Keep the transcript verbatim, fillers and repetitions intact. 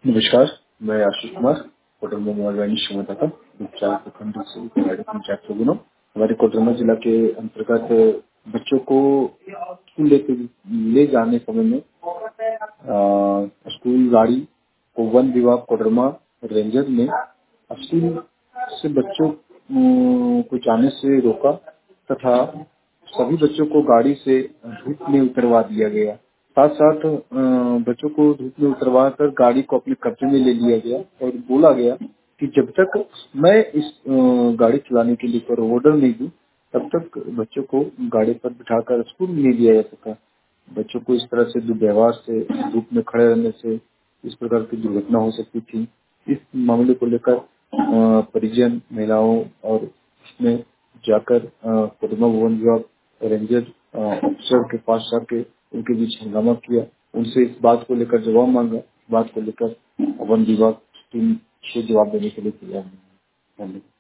नमस्कार, मैं आशीष कुमार, कोडरमा मोबाइल शिमोगा का उपचार प्रखंड से खिलाड़ी पंचायत से गुनो। हमारे कोडरमा जिला के अंतर्गत बच्चों को स्कूल लेके ले जाने समय में अ, स्कूल गाड़ी को वन विभाग कोडरमा रेंजर ने स्कूल से बच्चों अ, को जाने से रोका तथा सभी बच्चों को गाड़ी से धूप में उतरवा दिया गया। साथ साथ अ, बच्चों को धूप में उतरवा कर गाड़ी को अपने कब्जे में ले लिया गया और बोला गया कि जब तक मैं इस अ, गाड़ी चलाने के लिए कोई ऑर्डर नहीं दूं तब तक बच्चों को गाड़ी पर बिठाकर स्कूल नहीं दिया जा सका। बच्चों को इस तरह से दुर्व्यवहार से, धूप में खड़े रहने से इस प्रकार की दुर्घटना हो सकती थी। इस मामले को लेकर अ, परिजन, महिलाओं और उसमें जाकर कोडरमा वन विभाग रेंजर अ, अफसर के पास जाके उनके बीच हंगामा किया। उनसे इस बात को लेकर जवाब मांगा। इस बात को लेकर वन विभाग टीम को जवाब देने के लिए तैयार नहीं है। धन्यवाद।